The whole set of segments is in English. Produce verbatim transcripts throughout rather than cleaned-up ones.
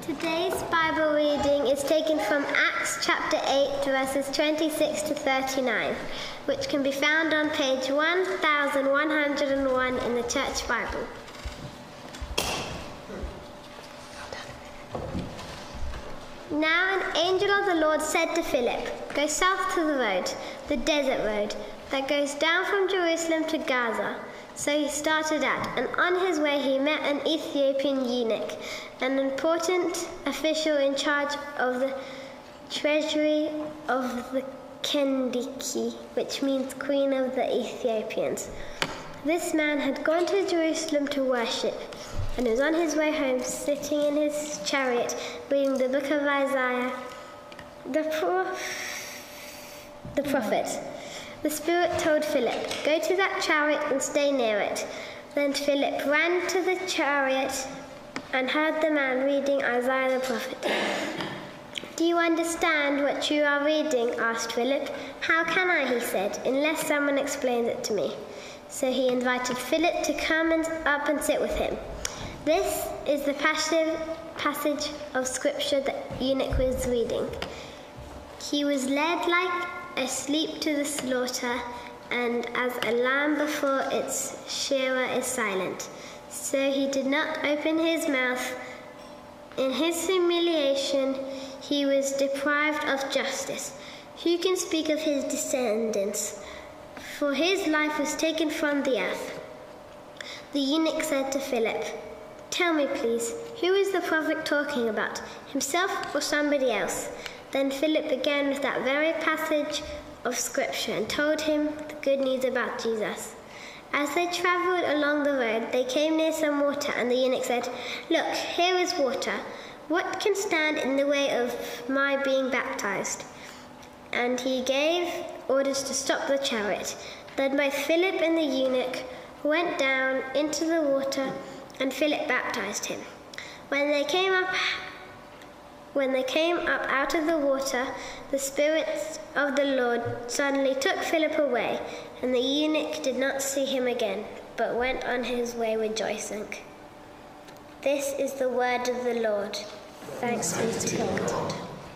Today's Bible reading is taken from Acts chapter eight, verses twenty-six to thirty-nine, which can be found on page one thousand one hundred one in the Church Bible. Now an angel of the Lord said to Philip, "Go south to the road, the desert road, that goes down from Jerusalem to Gaza." So he started out, and on his way he met an Ethiopian eunuch, an important official in charge of the treasury of the Kendiki, which means Queen of the Ethiopians. This man had gone to Jerusalem to worship, and was on his way home, sitting in his chariot, reading the book of Isaiah, the, prof- the prophet. The Spirit told Philip, "Go to that chariot and stay near it." Then Philip ran to the chariot and heard the man reading Isaiah the prophet. "Do you understand what you are reading?" asked Philip. "How can I," he said, "unless someone explains it to me?" So he invited Philip to come and up and sit with him. This is the passive passage of scripture that eunuch was reading. He was led like asleep to the slaughter, and as a lamb before its shearer is silent, so he did not open his mouth. In his humiliation he was deprived of justice. Who can speak of his descendants? For his life was taken from the earth. The eunuch said to Philip, "Tell me, please, who is the prophet talking about, himself or somebody else?" Then Philip began with that very passage of scripture and told him the good news about Jesus. As they travelled along the road, they came near some water, and the eunuch said, "Look, here is water. What can stand in the way of my being baptized?" And he gave orders to stop the chariot. Then both Philip and the eunuch went down into the water, and Philip baptized him. When they came up When they came up out of the water, the Spirit of the Lord suddenly took Philip away, and the eunuch did not see him again, but went on his way rejoicing. This is the word of the Lord. Thanks be to God.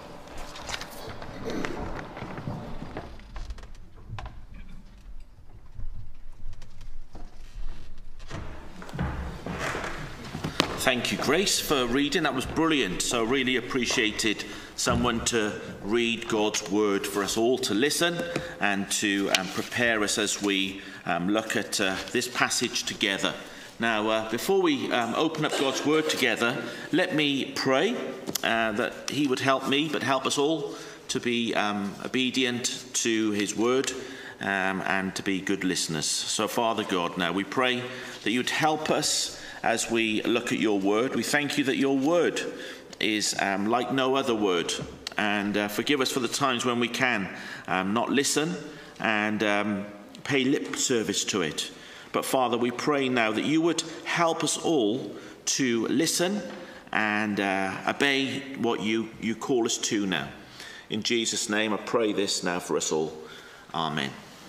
Thank you, Grace, for reading. That was brilliant. So really appreciated someone to read God's word for us all to listen and to um, prepare us as we um, look at uh, this passage together. Now, uh, before we um, open up God's word together, let me pray uh, that he would help me, but help us all to be um, obedient to his word um, and to be good listeners. So, Father God, now we pray that you'd help us as we look at your word. We thank you that your word is um, like no other word. And uh, forgive us for the times when we can um, not listen and um, pay lip service to it. But Father, we pray now that you would help us all to listen and uh, obey what you, you call us to now. In Jesus' name, I pray this now for us all. Amen.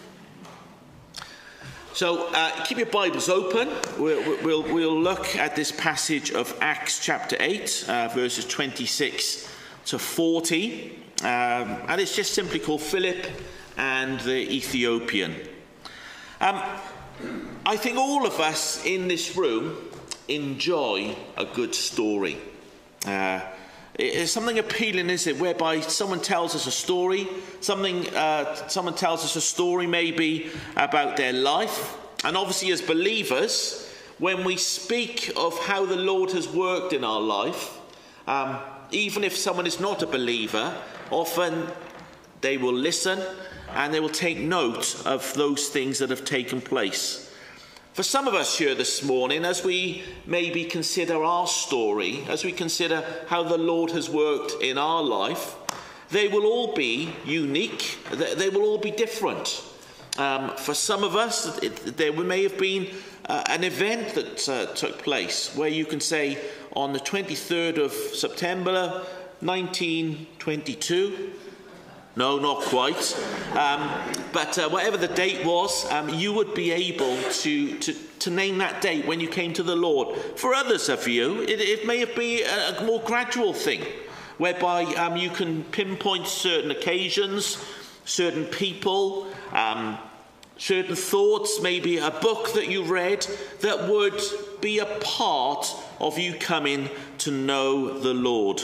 So uh, keep your Bibles open. We'll, we'll, we'll look at this passage of Acts chapter eight, uh, verses twenty-six to forty. Um, and it's just simply called Philip and the Ethiopian. Um, I think all of us in this room enjoy a good story. Uh, It's something appealing, is it, whereby someone tells us a story, something, uh, someone tells us a story maybe about their life. And obviously as believers, when we speak of how the Lord has worked in our life, um, even if someone is not a believer, often they will listen and they will take note of those things that have taken place. For some of us here this morning, as we maybe consider our story, as we consider how the Lord has worked in our life, they will all be unique. They will all be different. Um, for some of us, it, there may have been uh, an event that uh, took place where you can say on the twenty-third of September nineteen twenty-two, No, not quite. Um, but uh, whatever the date was, um, you would be able to, to, to name that date when you came to the Lord. For others of you, it, it may be a, a more gradual thing, whereby um, you can pinpoint certain occasions, certain people, um, certain thoughts, maybe a book that you read that would be a part of you coming to know the Lord.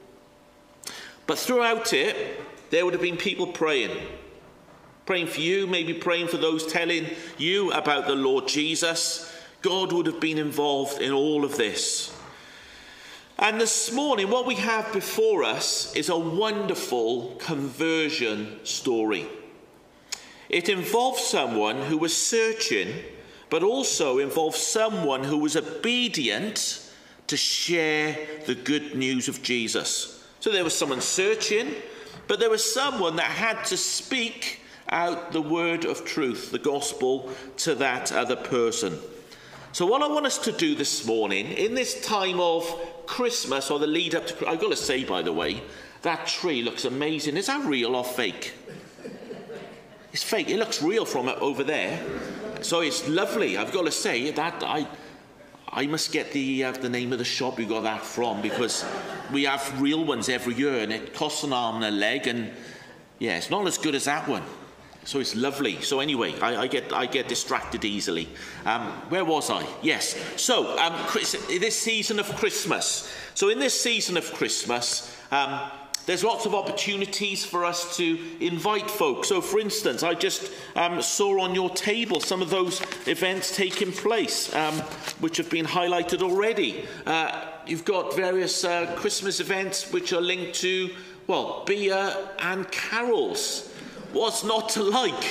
But throughout it, there would have been people praying. Praying for you, maybe praying for those telling you about the Lord Jesus. God would have been involved in all of this. And this morning, what we have before us is a wonderful conversion story. It involves someone who was searching, but also involves someone who was obedient to share the good news of Jesus. So there was someone searching, but there was someone that had to speak out the word of truth, the gospel, to that other person. So what I want us to do this morning, in this time of Christmas, or the lead up to, I've got to say, by the way, that tree looks amazing. Is that real or fake? It's fake. It looks real from over there. So it's lovely. I've got to say that I I must get the uh, the name of the shop you got that from, because we have real ones every year and it costs an arm and a leg, and yeah, it's not as good as that one. So it's lovely. So anyway, I, I get I get distracted easily. Um, where was I? Yes. So um, Chris, this season of Christmas. So in this season of Christmas, um, there's lots of opportunities for us to invite folks. So, for instance, I just um, saw on your table some of those events taking place, um, which have been highlighted already. Uh, you've got various uh, Christmas events which are linked to, well, beer and carols. What's not to like?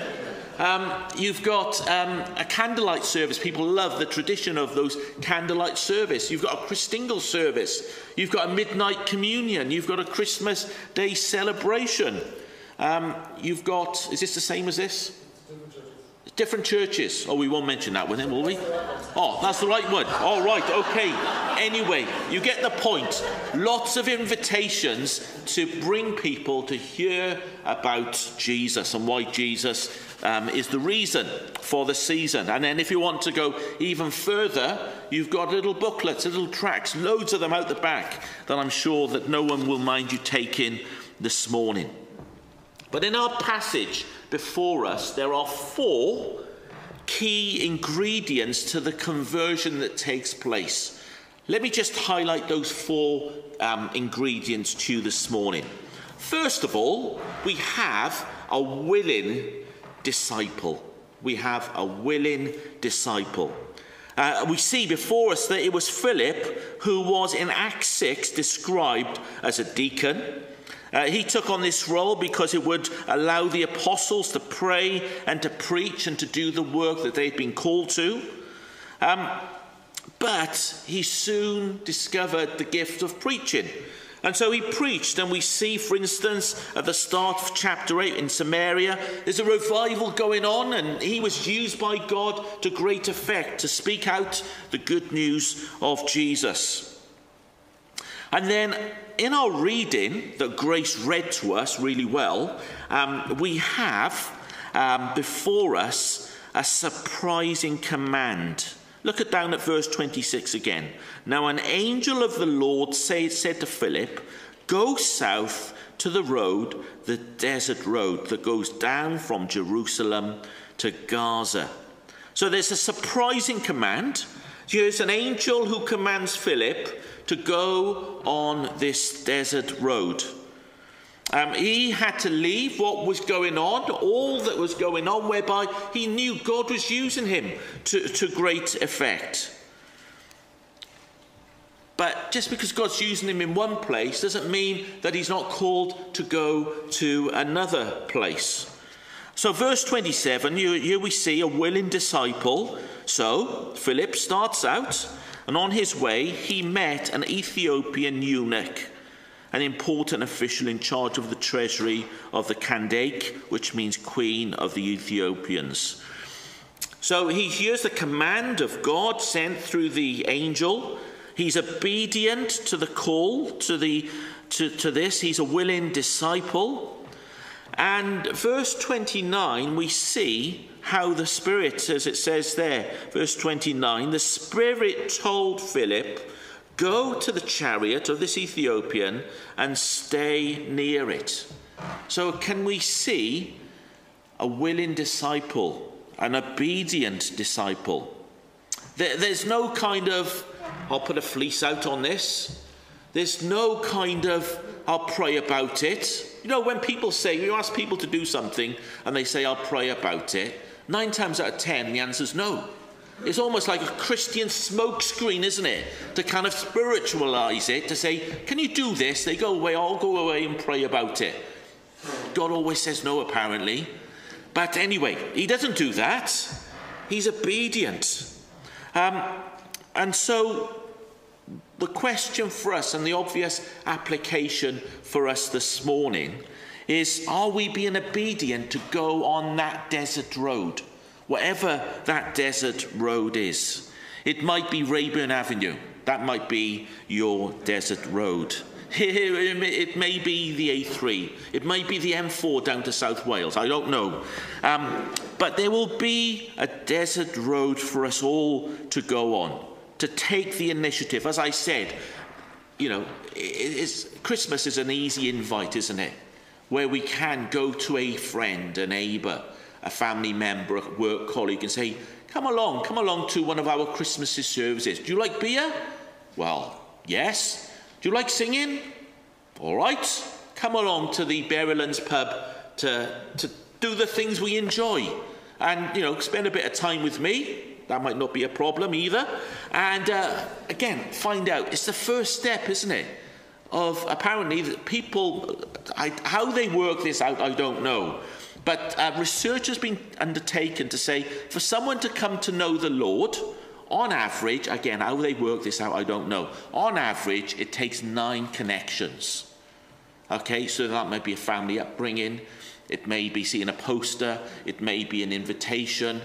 Um, you've got um, a candlelight service. People love the tradition of those candlelight service. You've got a Christingle service. You've got a midnight communion. You've got a Christmas Day celebration. Um, you've got, is this the same as this? Different churches. Oh, we won't mention that one then, will we? Oh, that's the right one. All right, okay. Anyway, you get the point. Lots of invitations to bring people to hear about Jesus and why Jesus um, is the reason for the season. And then if you want to go even further, you've got little booklets, little tracts, loads of them out the back that I'm sure that no one will mind you taking this morning. But in our passage before us, there are four key ingredients to the conversion that takes place. Let me just highlight those four um, ingredients to you this morning. First of all, we have a willing disciple. We have a willing disciple. Uh, we see before us that it was Philip who was in Acts six described as a deacon. Uh, he took on this role because it would allow the apostles to pray and to preach and to do the work that they'd been called to. Um, but he soon discovered the gift of preaching. And so he preached, and we see, for instance, at the start of chapter eight in Samaria, there's a revival going on, and he was used by God to great effect to speak out the good news of Jesus. And then in our reading that Grace read to us really well, um, we have um, before us a surprising command. Look at down at verse twenty-six again. Now an angel of the Lord say, said to Philip, "Go south to the road, the desert road that goes down from Jerusalem to Gaza." So there's a surprising command. Here's an angel who commands Philip to go on this desert road. Um, he had to leave what was going on, all that was going on, whereby he knew God was using him to, to great effect. But just because God's using him in one place doesn't mean that he's not called to go to another place. So verse twenty-seven, here, here we see a willing disciple. So Philip starts out, and on his way he met an Ethiopian eunuch, an important official in charge of the treasury of the Kandake, which means Queen of the Ethiopians. So he hears the command of God sent through the angel. He's obedient to the call, to, the, to, to this. He's a willing disciple. And verse twenty-nine, we see how the Spirit, as it says there, verse twenty-nine, the Spirit told Philip, go to the chariot of this Ethiopian and stay near it. So can we see a willing disciple, an obedient disciple? There, there's no kind of, I'll put a fleece out on this. There's no kind of, I'll pray about it. You know, when people say, you ask people to do something and they say, I'll pray about it, nine times out of ten, the answer is no. It's almost like a Christian smokescreen, isn't it? To kind of spiritualize it, to say, can you do this? They go away, I'll go away and pray about it. God always says no, apparently. But anyway, he doesn't do that. He's obedient. Um, and so the question for us, and the obvious application for us this morning, is, are we being obedient to go on that desert road? Whatever that desert road is. It might be Rayburn Avenue. That might be your desert road. It may be the A three. It might be the M four down to South Wales. I don't know. Um, but there will be a desert road for us all to go on, to take the initiative. As I said, you know, it's, Christmas is an easy invite, isn't it? Where we can go to a friend, a neighbour, a family member, a work colleague, and say, come along, come along to one of our Christmas services. Do you like beer? Well, yes. Do you like singing? All right. Come along to the Berrylands pub to, to do the things we enjoy. And, you know, spend a bit of time with me. That might not be a problem either. And, uh, again, find out. It's the first step, isn't it? Of apparently people, I, how they work this out, I don't know. But uh, research has been undertaken to say, for someone to come to know the Lord, on average, again, how they work this out, I don't know. On average, it takes nine connections. Okay, so that might be a family upbringing. It may be seeing a poster. It may be an invitation.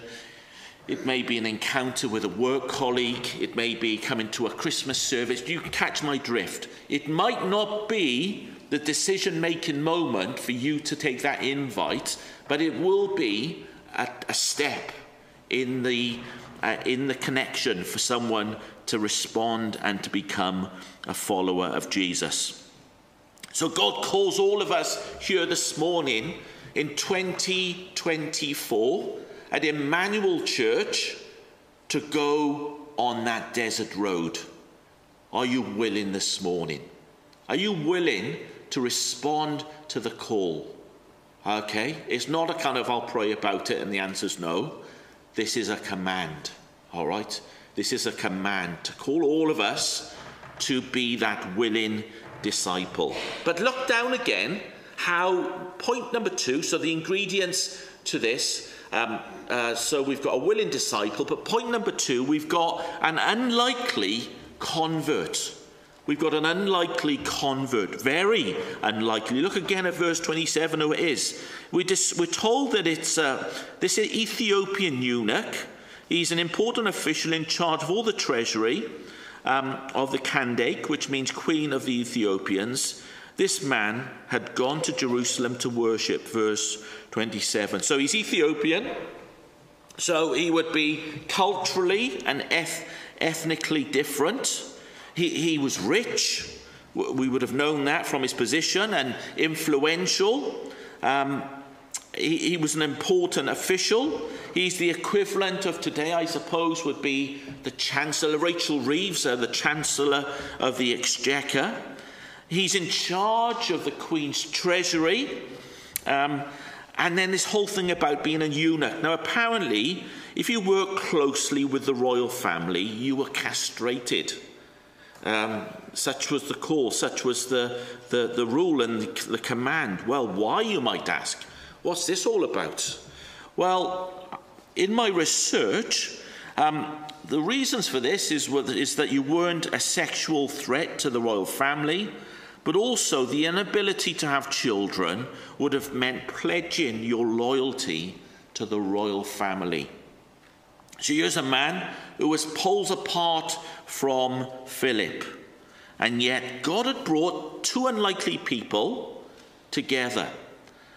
It may be an encounter with a work colleague. It may be coming to a Christmas service. You catch my drift. It might not be the decision-making moment for you to take that invite, but it will be a, a step in the, uh, in the connection for someone to respond and to become a follower of Jesus. So God calls all of us here this morning in twenty twenty-four at Emmanuel Church to go on that desert road. Are you willing this morning? Are you willing to respond to the call? Okay, it's not a kind of I'll pray about it and the answer's no. This is a command, all right? This is a command to call all of us to be that willing disciple. But look down again how point number two, so the ingredients to this, um, uh, so we've got a willing disciple, but point number two, we've got an unlikely convert. We've got an unlikely convert, very unlikely. Look again at verse twenty-seven, who it is. We're, just, we're told that it's uh, this Ethiopian eunuch. He's an important official in charge of all the treasury um, of the Kandake, which means Queen of the Ethiopians. This man had gone to Jerusalem to worship, verse twenty-seven. So he's Ethiopian. So he would be culturally and eth- ethnically different. He, he was rich. We would have known that from his position, and influential. Um, he, he was an important official. He's the equivalent of today, I suppose, would be the Chancellor, Rachel Reeves, uh, the Chancellor of the Exchequer. He's in charge of the Queen's treasury. Um, and then this whole thing about being a eunuch. Now, apparently, if you work closely with the royal family, you were castrated. Um, such was the call, such was the, the, the rule and the, the command. Well, why, you might ask? What's this all about? Well, in my research, um, the reasons for this is, is that you weren't a sexual threat to the royal family, but also the inability to have children would have meant pledging your loyalty to the royal family. So here's a man who was poles apart from Philip, and yet God had brought two unlikely people together.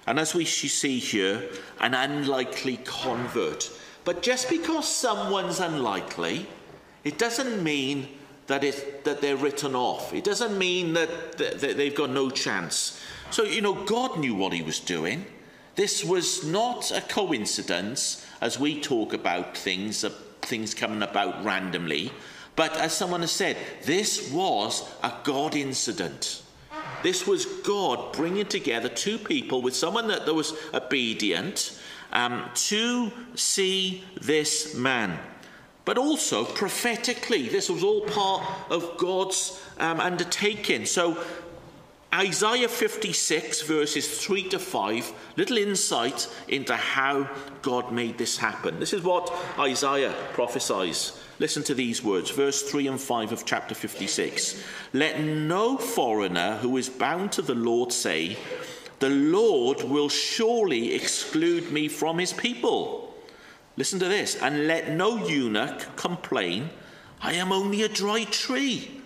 And as we see here, an unlikely convert. But just because someone's unlikely, it doesn't mean that, it, that they're written off. It doesn't mean that, that, that they've got no chance. So, you know, God knew what he was doing. This was not a coincidence as we talk about things, uh, things coming about randomly. But as someone has said, this was a God incident. This was God bringing together two people with someone that, that was obedient um, to see this man. But also prophetically, this was all part of God's um, undertaking. So Isaiah fifty-six verses three to five, little insight into how God made this happen. This is what Isaiah prophesies. Listen to these words, verse three and five of chapter fifty-six. Let no foreigner who is bound to the Lord say, the Lord will surely exclude me from his people. Listen to this. And let no eunuch complain, I am only a dry tree.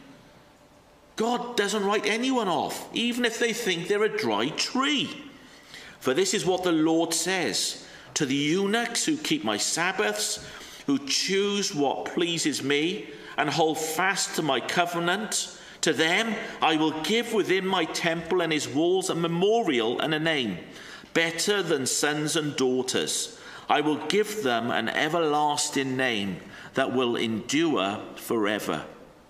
God doesn't write anyone off, even if they think they're a dry tree. For this is what the Lord says, to the eunuchs who keep my Sabbaths, who choose what pleases me and hold fast to my covenant, to them I will give within my temple and his walls a memorial and a name, better than sons and daughters. I will give them an everlasting name that will endure forever.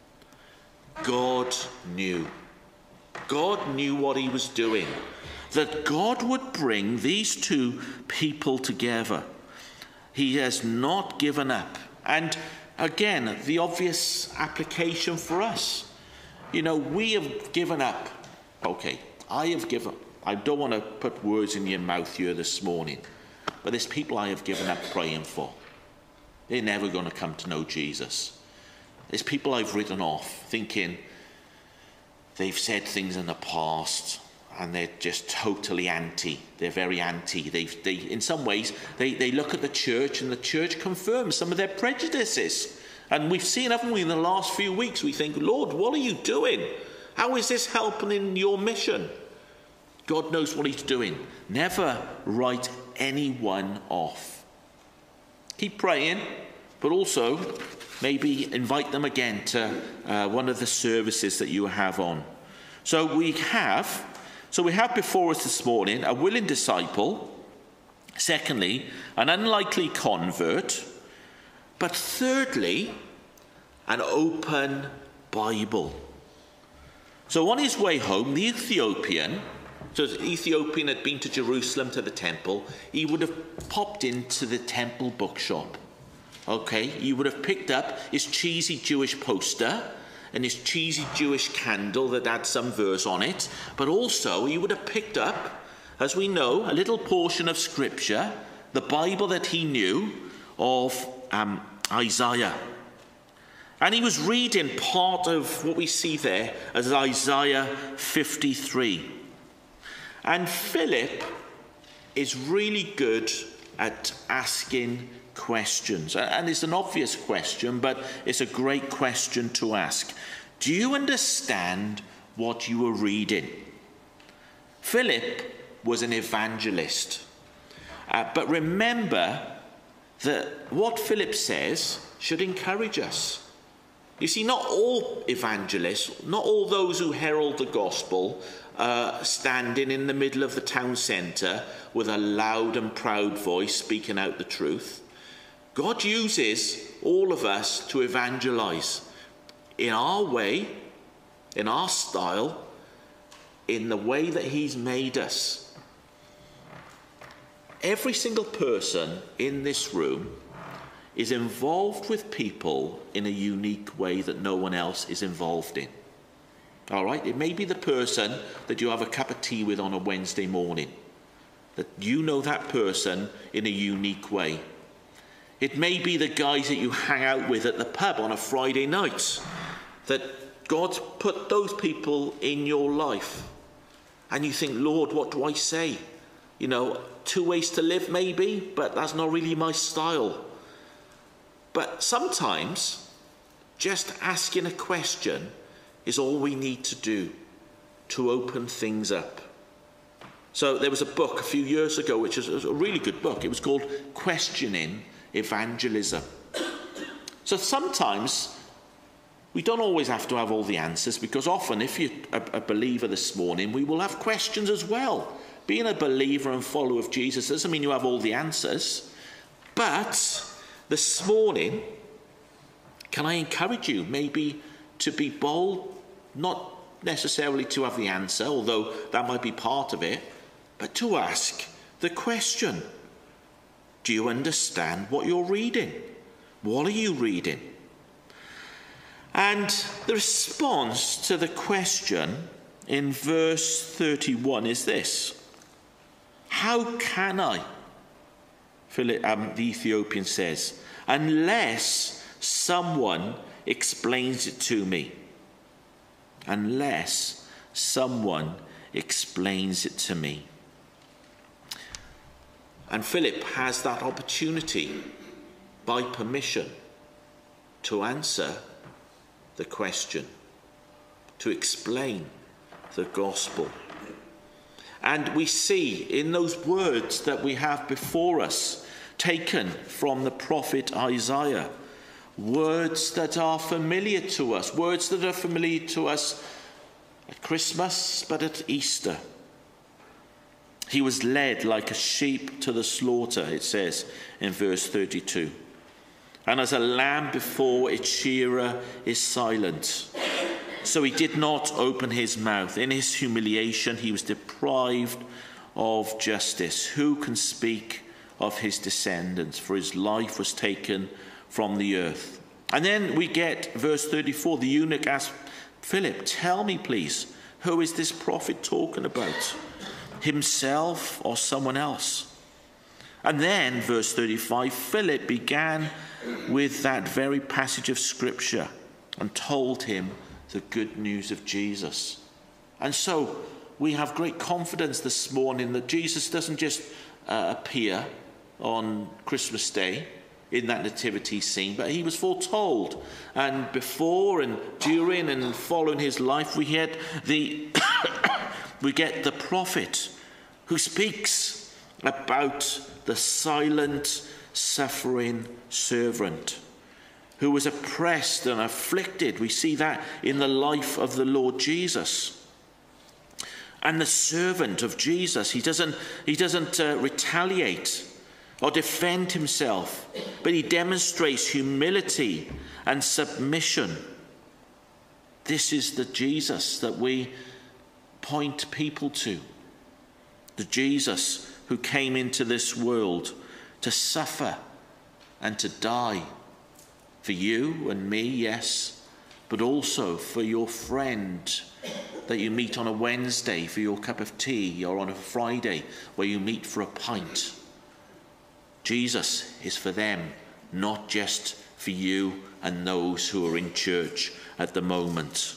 God knew. God knew what he was doing. That God would bring these two people together. He has not given up. And again, the obvious application for us. You know, we have given up. Okay, I have given up. I don't want to put words in your mouth here this morning. But there's people I have given up praying for. They're never going to come to know Jesus. There's people I've written off thinking they've said things in the past and they're just totally anti. They're very anti. They've, they, in some ways, they, they look at the church and the church confirms some of their prejudices. And we've seen, haven't we, in the last few weeks, we think, Lord, what are you doing? How is this helping in your mission? God knows what he's doing. Never write anyone off. Keep praying, but also maybe invite them again to uh, one of the services that you have on. So we have, so we have before us this morning a willing disciple. Secondly, an unlikely convert. But thirdly, an open Bible. So on his way home, the Ethiopian, so the Ethiopian had been to Jerusalem, to the temple, he would have popped into the temple bookshop. Okay, he would have picked up his cheesy Jewish poster and his cheesy Jewish candle that had some verse on it. But also he would have picked up, as we know, a little portion of scripture, the Bible that he knew of um, Isaiah. And he was reading part of what we see there as Isaiah fifty-three. And Philip is really good at asking questions. And it's an obvious question, but it's a great question to ask. Do you understand what you were reading? Philip was an evangelist. Uh, but remember that what Philip says should encourage us. You see, not all evangelists, not all those who herald the gospel, uh, standing in the middle of the town centre with a loud and proud voice speaking out the truth. God uses all of us to evangelize in our way, in our style, in the way that he's made us. Every single person in this room is involved with people in a unique way that no one else is involved in. All right? It may be the person that you have a cup of tea with on a Wednesday morning, that you know that person in a unique way. It may be the guys that you hang out with at the pub on a Friday night, that God's put those people in your life. And you think, Lord, what do I say? You know, two ways to live maybe, but that's not really my style. But sometimes just asking a question is all we need to do to open things up. So there was a book a few years ago, which was a really good book. It was called Questioning Evangelism. So sometimes we don't always have to have all the answers, because often if you're a, a believer this morning, we will have questions as well. Being a believer and follower of Jesus doesn't mean you have all the answers. But this morning, can I encourage you maybe to be bold, not necessarily to have the answer, although that might be part of it, but to ask the question, do you understand what you're reading? What are you reading? And the response to the question in verse thirty-one is this: how can I, Philip, um, the Ethiopian says, unless someone explains it to me? Unless someone explains it to me. And Philip has that opportunity, by permission, to answer the question, to explain the gospel. And we see in those words that we have before us, taken from the prophet Isaiah, words that are familiar to us, words that are familiar to us at Christmas, but at Easter. He was led like a sheep to the slaughter, it says in verse thirty-two. And as a lamb before its shearer is silent, so he did not open his mouth. In his humiliation he was deprived of justice. Who can speak of his descendants? For his life was taken from the earth. And then we get verse thirty-four. The eunuch asked Philip, tell me please, who is this prophet talking about? Himself or someone else? And then verse thirty-five, Philip began with that very passage of scripture and told him the good news of Jesus. And so we have great confidence this morning that Jesus doesn't just uh, appear on Christmas Day in that nativity scene, but he was foretold. And before and during and following his life, we get the we get the prophet who speaks about the silent, suffering servant who was oppressed and afflicted. We see that in the life of the Lord Jesus. And the servant of Jesus, he doesn't, he doesn't uh, retaliate or defend himself, but he demonstrates humility and submission. This is the Jesus that we point people to. The Jesus who came into this world to suffer and to die for you and me, yes, but also for your friend that you meet on a Wednesday for your cup of tea, or on a Friday where you meet for a pint. Jesus is for them, not just for you and those who are in church at the moment.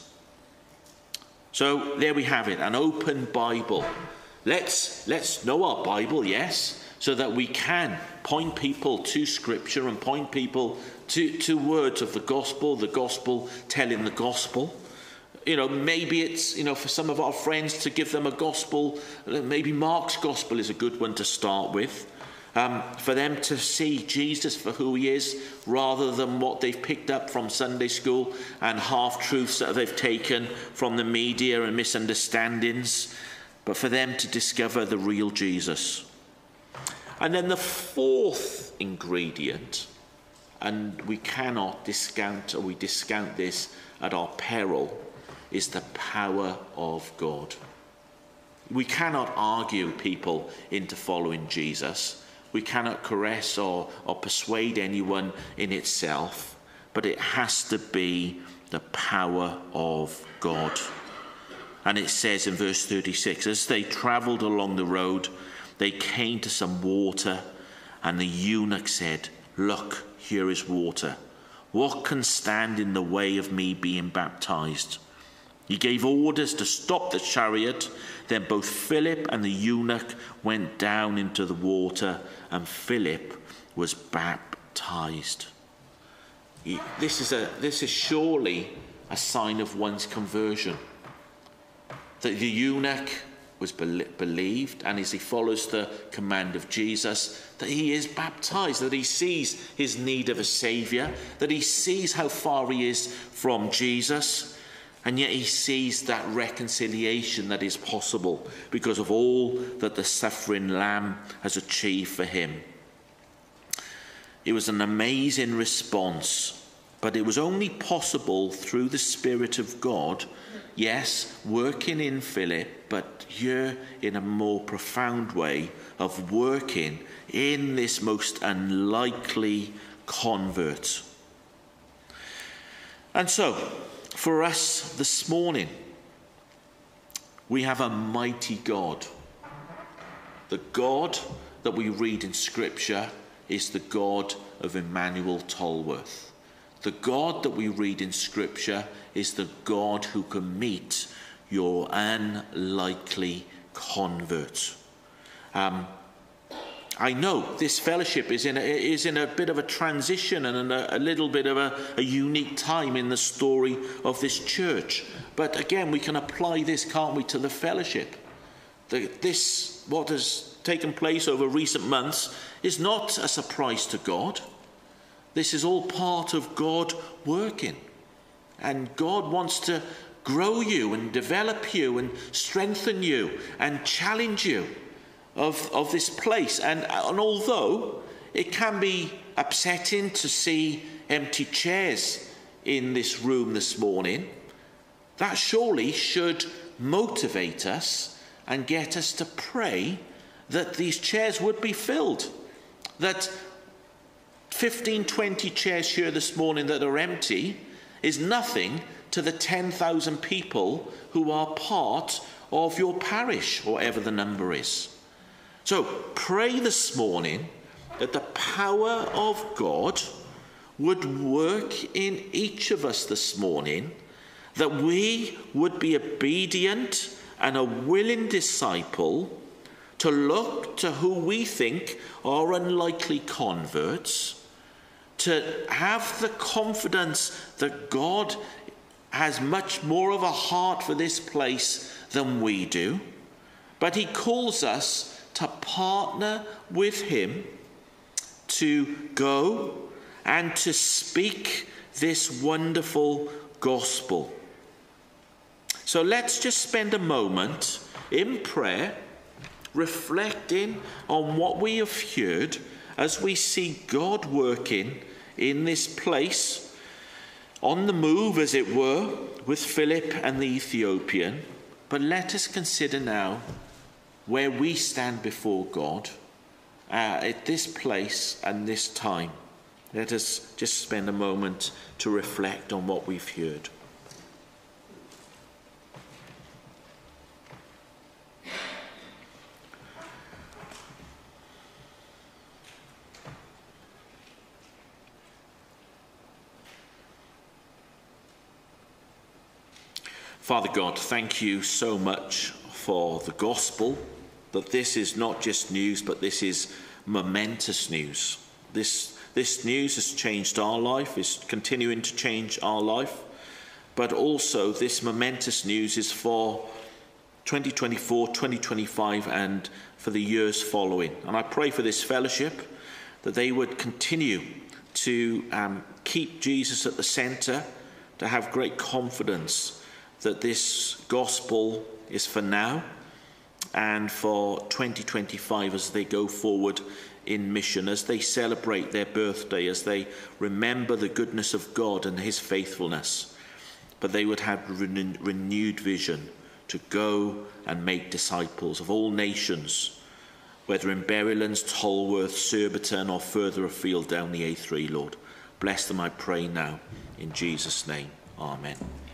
So there we have it, an open Bible. Let's, let's know our Bible, yes, so that we can point people to Scripture and point people to, to words of the gospel, the gospel telling the gospel. You know, maybe it's, you know, for some of our friends to give them a gospel, maybe Mark's gospel is a good one to start with. Um, for them to see Jesus for who he is, rather than what they've picked up from Sunday school and half-truths that they've taken from the media and misunderstandings, but for them to discover the real Jesus. And then the fourth ingredient, and we cannot discount, or we discount this at our peril, is the power of God. We cannot argue people into following Jesus. We cannot caress or, or persuade anyone in itself, but it has to be the power of God. And it says in verse thirty-six, as they travelled along the road, they came to some water, and the eunuch said, look, here is water. What can stand in the way of me being baptized? He gave orders to stop the chariot. Then both Philip and the eunuch went down into the water, and Philip was baptized. This is, a, this is surely a sign of one's conversion. That the eunuch was be- believed, and as he follows the command of Jesus, that he is baptized, that he sees his need of a saviour, that he sees how far he is from Jesus, and yet he sees that reconciliation that is possible because of all that the suffering Lamb has achieved for him. It was an amazing response, but it was only possible through the Spirit of God, yes, working in Philip, but here in a more profound way of working in this most unlikely convert. And so, for us this morning, we have a mighty God. The God that we read in Scripture is the God of Emmanuel Tolworth. The God that we read in Scripture is the God who can meet your unlikely convert. Um, I know this fellowship is in a, is in a bit of a transition and in a, a little bit of a, a unique time in the story of this church. But again, we can apply this, can't we, to the fellowship. The, this, what has taken place over recent months, is not a surprise to God. This is all part of God working. And God wants to grow you and develop you and strengthen you and challenge you of, of this place. And, and although it can be upsetting to see empty chairs in this room this morning, that surely should motivate us and get us to pray that these chairs would be filled. That fifteen, twenty chairs here this morning that are empty is nothing to the ten thousand people who are part of your parish, or whatever the number is. So pray this morning that the power of God would work in each of us this morning, that we would be obedient and a willing disciple to look to who we think are unlikely converts, to have the confidence that God has much more of a heart for this place than we do, but he calls us to partner with him to go and to speak this wonderful gospel. So let's just spend a moment in prayer, reflecting on what we have heard as we see God working in this place, on the move, as it were, with Philip and the Ethiopian. But let us consider now where we stand before God uh, at this place and this time. Let us just spend a moment to reflect on what we've heard. Father God, thank you so much for the gospel, that this is not just news, but this is momentous news. This, this news has changed our life, is continuing to change our life, but also this momentous news is for twenty twenty-four, twenty twenty-five, and for the years following. And I pray for this fellowship, that they would continue to um, keep Jesus at the centre, to have great confidence that this gospel is for now and for twenty twenty-five as they go forward in mission, as they celebrate their birthday, as they remember the goodness of God and his faithfulness. But they would have re- renewed vision to go and make disciples of all nations, whether in Berrylands, Tolworth, Surbiton, or further afield down the A three, Lord. Bless them, I pray now, in Jesus' name. Amen.